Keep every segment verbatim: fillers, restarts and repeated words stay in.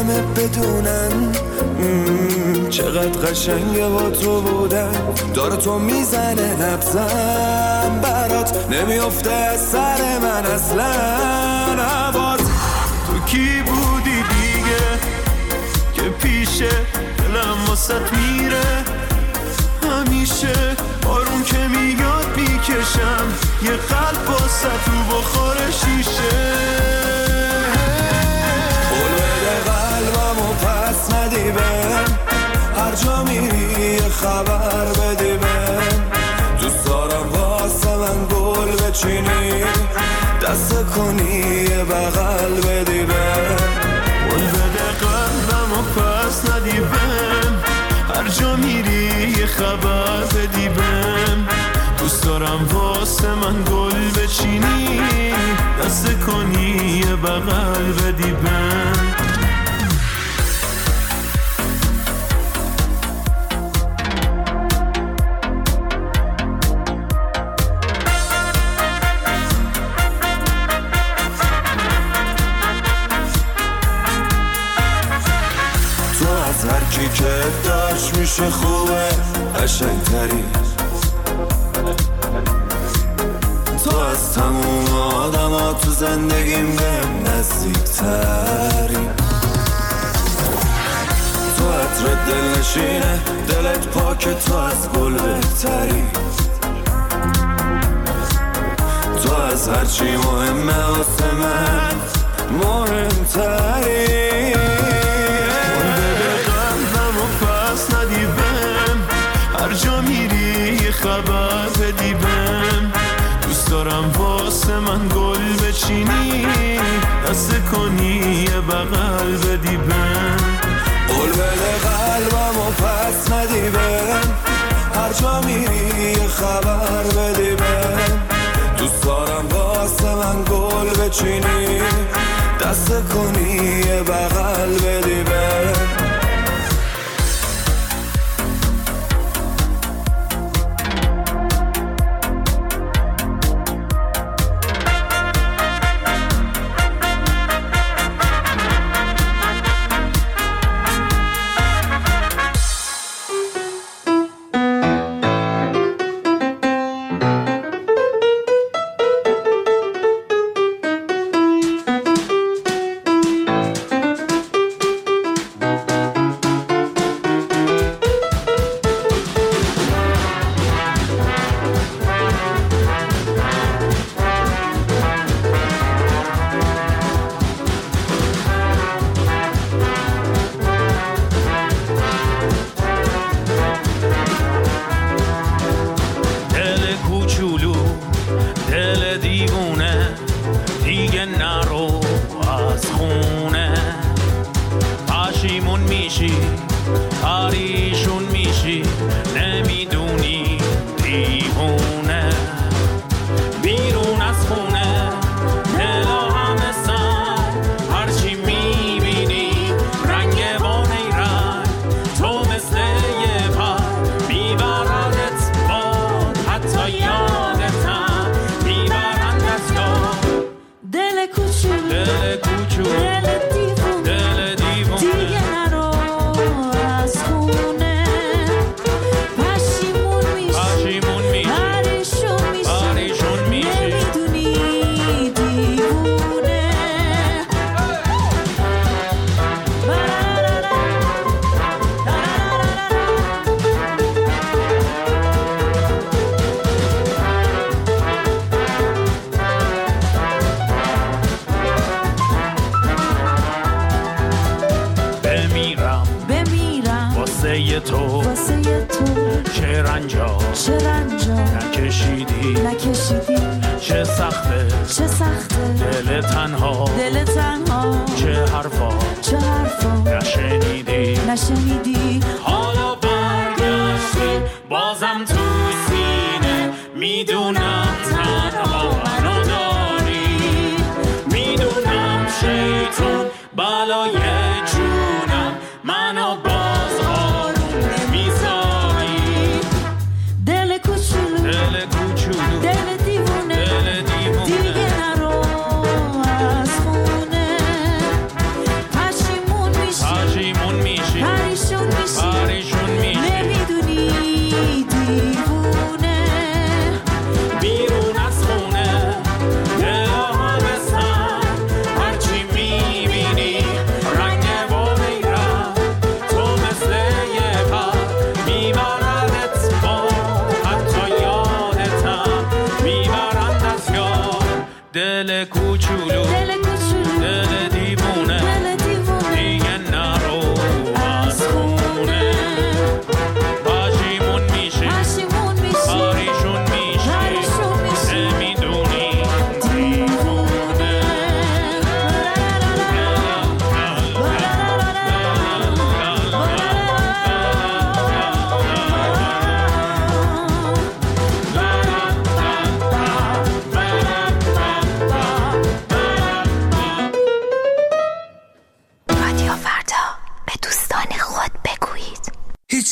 همه بدونن چقدر قشنگه با تو بودن. داره تو میزنه نبزم برات نمیافته از سر من اصلا. هوات تو کی بودی دیگه که پیشه دلم واسط میره همیشه. آروم که میاد میکشم یه قلب واسط تو بخور شیشه. قول بده قلبمو پس ندی بهم، هر جا میری یه خبر بدی بهم. دوست دارم واسه من گل بچینی دست کنی یه بغل بدی بهم. قول بده قلبمو پس ندی بهم، هر جا میری یه خبر بدی بهم. دوست دارم واسه من گل بچینی دست کنی یه بغل بدی بهم. هر کی که داشت میشه خوبه قشنگتری. تو از تموم آدم ها تو زندگیم بهم نزدیکتری. تو عطر دل نشینه دلت پاک تو از گل بهتری. تو از هرچی مهمه واسه من مهمتری. هر جا میری یه خبر بدی بهم. دوست دارم واسه من گل بچینی دست کنی یه بغل بدی بهم. قول بده قلبمو پس ندی بهم، هر جا میری یه خبر بدی بهم. دوست دارم واسه من گل بچینی دست کنی یه بغل بدی بهم. دیگه نرو از خونه. پشیمون میشی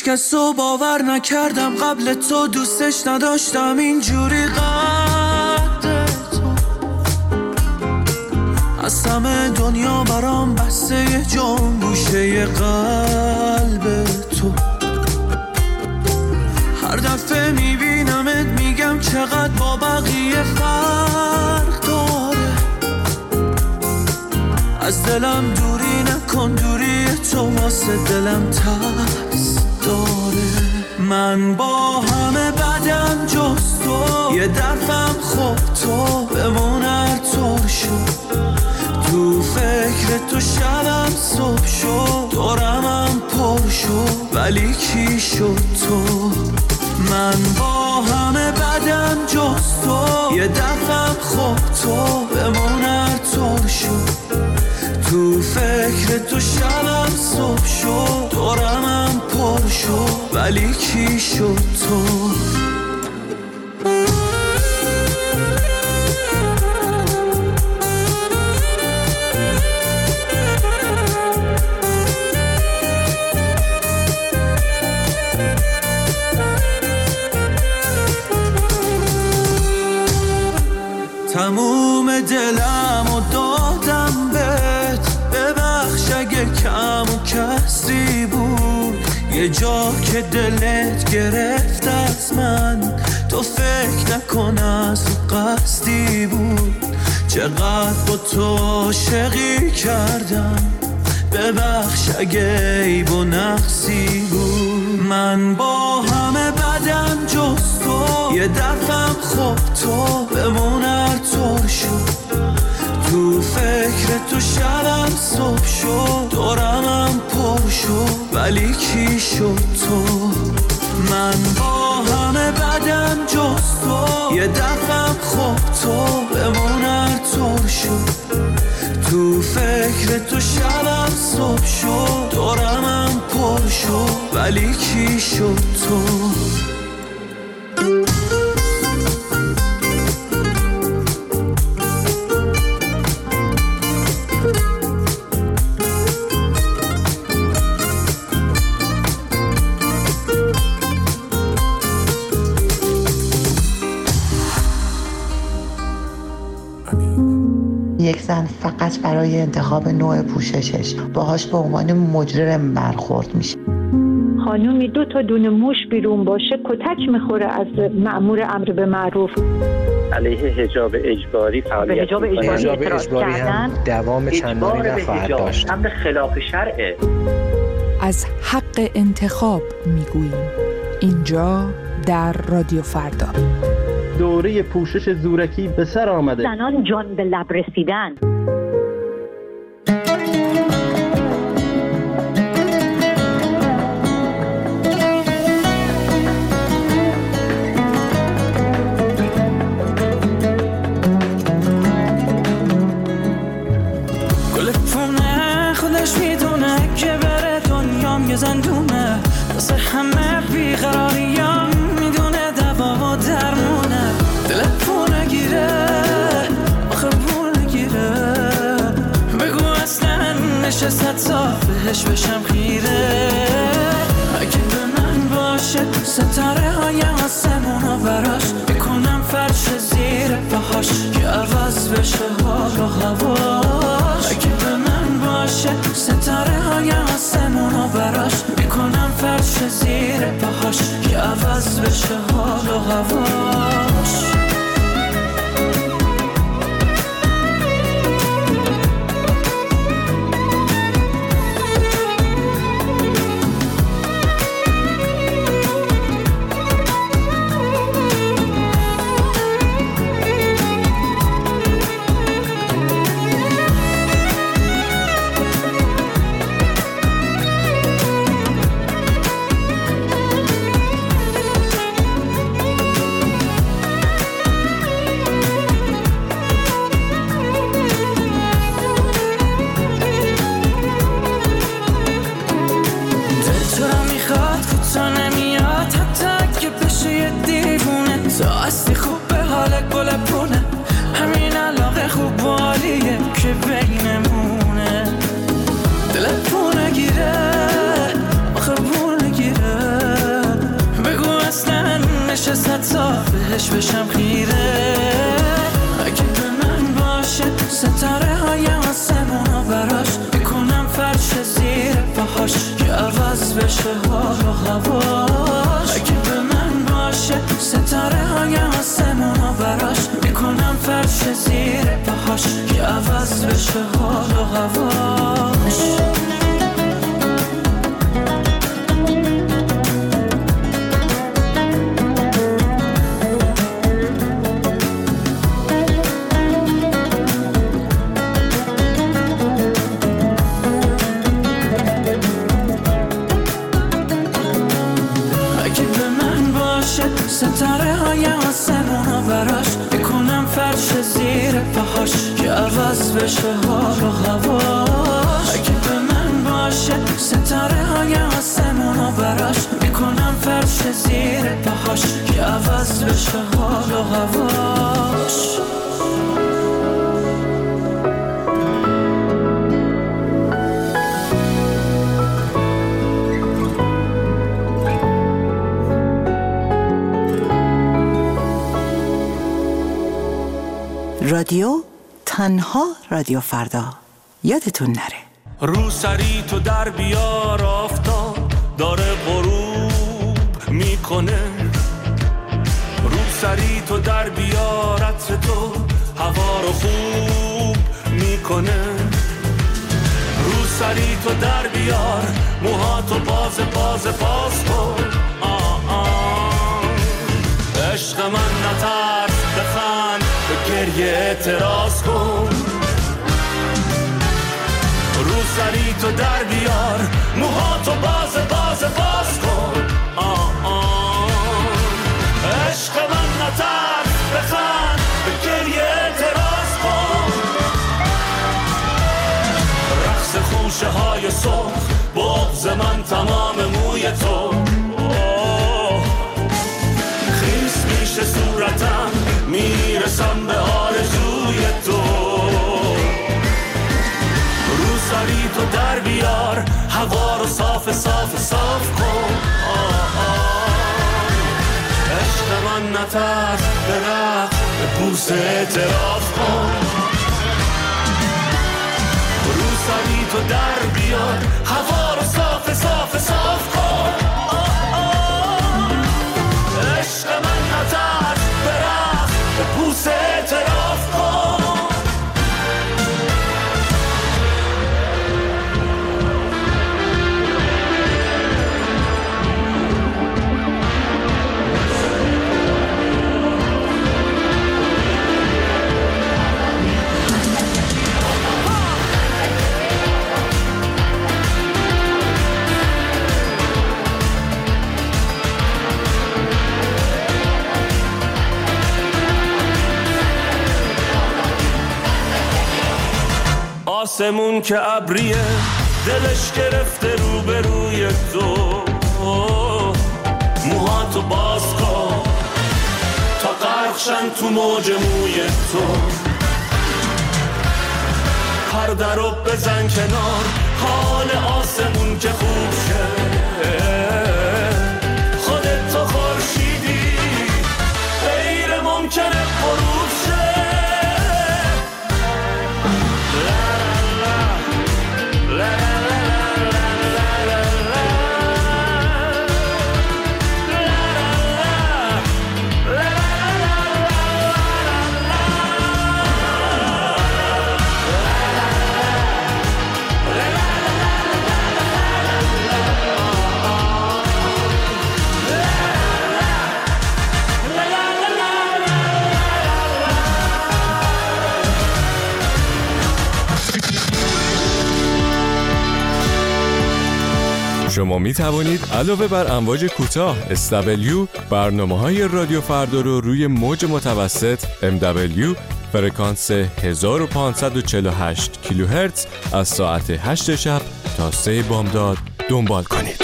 هیچ کسو باور نکردم قبل تو، دوستش نداشتم اینجوری قد تو. از همه دنیا برام بسته یه جام گوشه قلب تو. هر دفعه میبینمت میگم چقدر با بقیه فرق داره. از دلم دوری نکن، دوری تو واسه دلم ترس داره. من با همه بدم جز تو، یه دفعم خوب تو بمون هر طور شد. تو فکر تو شبم صبح شد، دورمم پر شد ولی کی شد تو. من با همه بدم جز تو، یه دفعم خوب تو بمون هر طور شد. تو فکر تو شبم صبح شد، دورمم پر شد ولی کی شد تو. تموم دلم و دادم بهت، ببخش اگه کم و کسی بود. یه جا که دلت گرفت از من، تو فکر نکن از قصدی بود. چقدر با تو عاشقی کردم، ببخش اگه عیب و نقصی بود. من با همه بدم جز تو، یه دفعم خوب تو بمون هر طور شد. تو فکر تو شبم صبح شد، دورمم پر شد ولی کی شد تو. من با همه بدم جز تو، یه دفعم خوب تو بمون هر طور شد. تو فکر تو شبم صبح شد، دورمم پر شد ولی کی شد تو. یک زن فقط برای انتخاب نوع پوششش باهاش به عنوان مجرم برخورد میشه. خانومی دو تا دونه موش بیرون باشه کتک میخوره از مأمور امر به معروف. علیه حجاب اجباری فعالیت حجاب اجباری, حجاب اجباری هم دوام چندانی نخواهد داشت. امر خلاف شرعه. از حق انتخاب میگوییم اینجا در رادیو فردا. دوره پوشش زورکی به سر آمده. زنان جان به لب رسیدن. گل پونه خودش میدونه که بره دنیام یه زندونه، واسه همه بیقراریام میدونه دوا و درمونه. دل پونه گیره آخه پونه گیره، بگو اصلا نشست تا بهش بشم خیره. اگه به من باشه ستاره های آسمونو براش میکنم فرش زیر پاهاش که عوض بشه حال و هواش. اگه به من باشه ستاره های آسمونو براش میکنم فرش زیر پاهاش که عوض بشه حال و هواش. هستی خوب به حالت گل پونه، همین علاقه خوب والیه که بینمونه. دلت پونه گیره آخه پونه گیره، عوض بشه حال و هواش. اگه به من باشه ستاره های آسمونو براش میکنم فرش زیر پاهاش که عوض بشه حال و هواش. ستاره های آسمونو براش میکنم فرش زیر پاهاش که عوض بشه حال و هواش. اگه به من باشه ستاره های آسمونو براش میکنم فرش زیر پاهاش که عوض بشه حال و هواش. رادیو تنها رادیو فردا، یادتون نره. رو سری تو در بیار آفتاب داره غروب میکنه. رو سری تو در بیار عطر تو هوا رو خوب میکنه. رو سری تو در بیار موهاتو باز باز باز کن. آه آه عشق من نترس بخند به گریه اعتراض کن. رو سری تو در بیار موهاتو باز باز باز کن. آه آه عشق من نترس بخند به گریه اعتراض کن. رقص خوشه های سرخ بغض من تمام موی تو. خیس میشه صورتم میرسم به آرزوی تو. رو سری تو در بیار هوا رو صاف صاف صاف کن. آه آه عشق من نترس به رقص به بوس اعتراف کن. رو سری تو در بیار هوا رو صاف صاف صاف کن. آه آه عشق من نترس به رقص به بوس اعتراف کن. آسمون که ابریه دلش گرفته رو به روی تو. موهاتو باز کن تا غرقشن تو موج موی تو. پرده رو بزن کنار حال آسمون که خوب شه. خودت تو خورشیدی غیر ممکنه غروب شه. شما می توانید علاوه بر امواج کوتاه اس دبلیو برنامه‌های رادیو فردا رو روی موج متوسط ام دبلیو فرکانس هزار و پانصد و چهل و هشت کیلوهرتز از ساعت هشت شب تا سه بامداد دنبال کنید.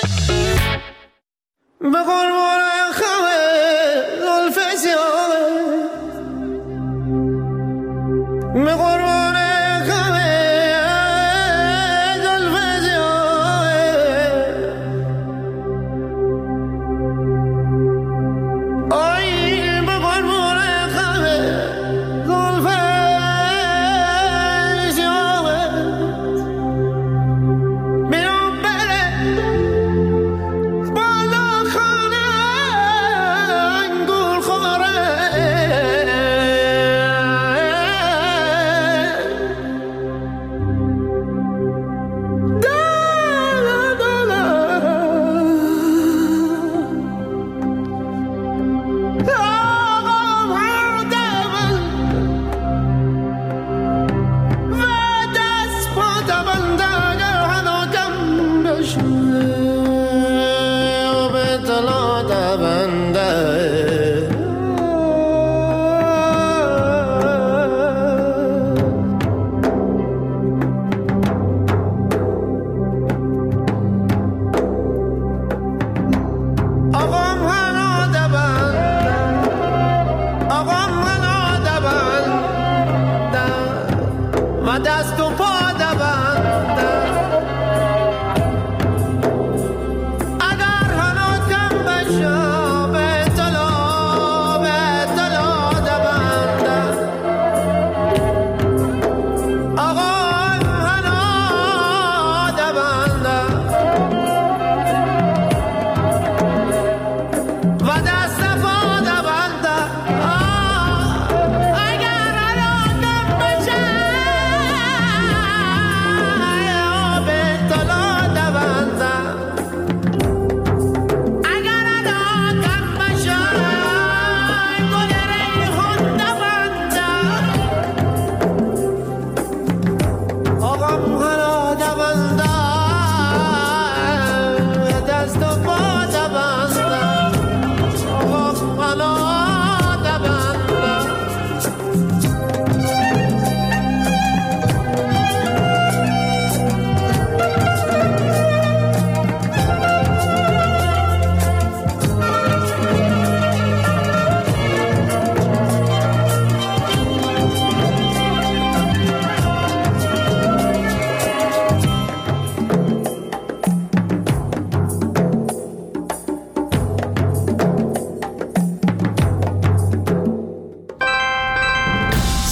به قربان خمه زلف سیاه، به قربان خمه زلف سیاه، آی به قربان خمه زلف سیاه، بیرون بره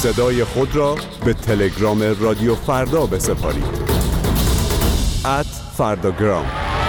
صدای خود را به تلگرام رادیو فردا بسپارید. ات فرداگرام.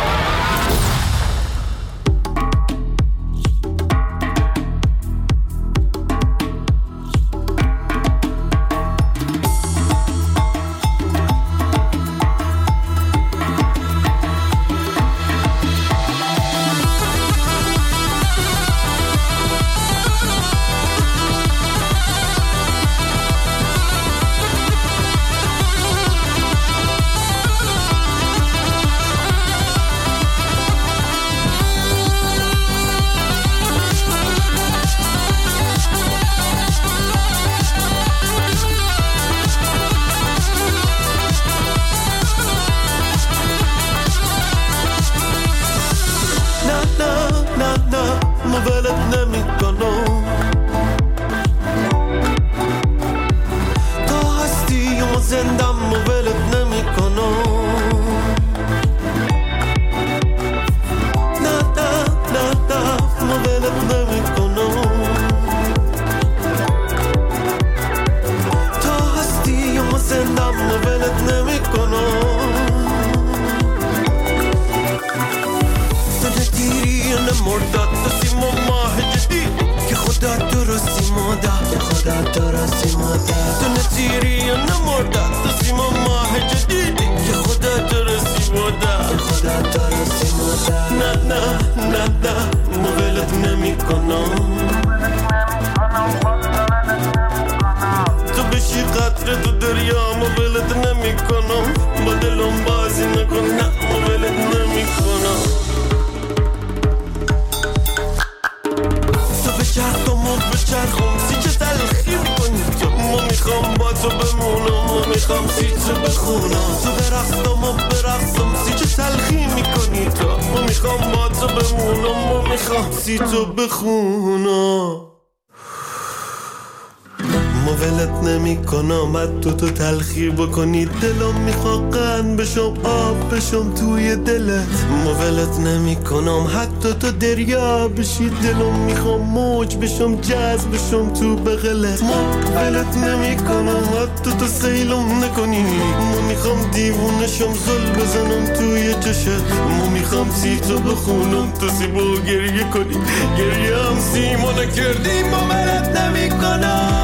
تو تو تلخی بکنی دلم میخواد قند بشم آب بشم توی دلت مولت نمی کنم حتی تو دریا بشی دلم میخوام موج بشم جذب بشم تو بغلت مولت نمی کنم حتی تو سیلم نکنی مو میخوام دیوونه شم زل بزنم توی چشت مو میخوام سی تو بخونم تو سیبو گریه کنی گریه هم سیمو نکردی مولت نمی کنم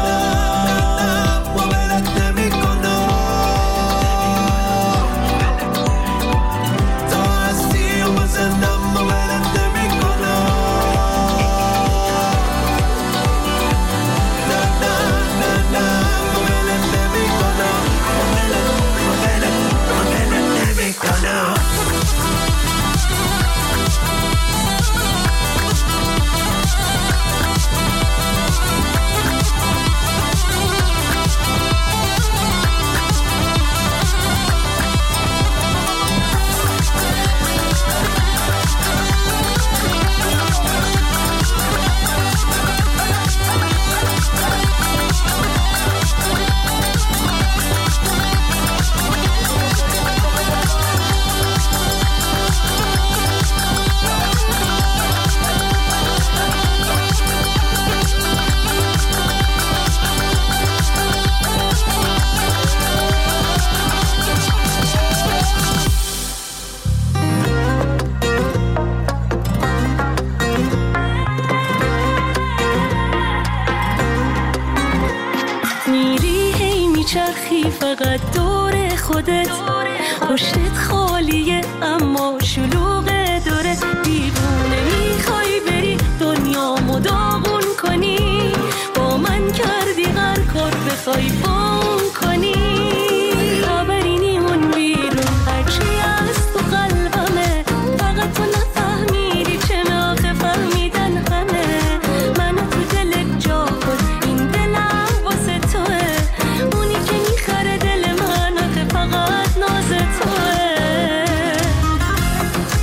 فقط دور خودت پشتت خالیه اما شلوغه دورت دیوونه میخوای بری دنیامو داغون کنی با من کردی هر کار بخوای بام کنی خبری نیمون بیرون هرچی از تو قلبمه فقط تو نفهمیدی چه آخه فهمیدن همه منو تو دلت جا کن این دلم واسه توه اونی که میخره دل من آخه فقط ناز توه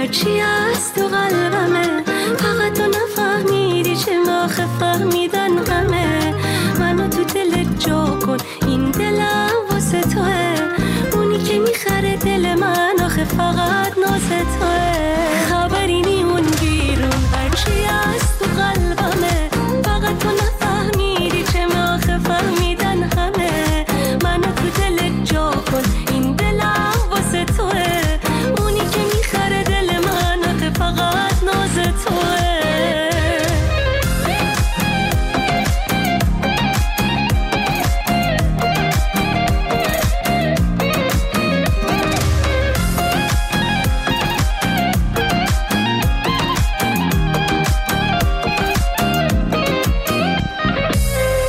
هرچی از تو قلبمه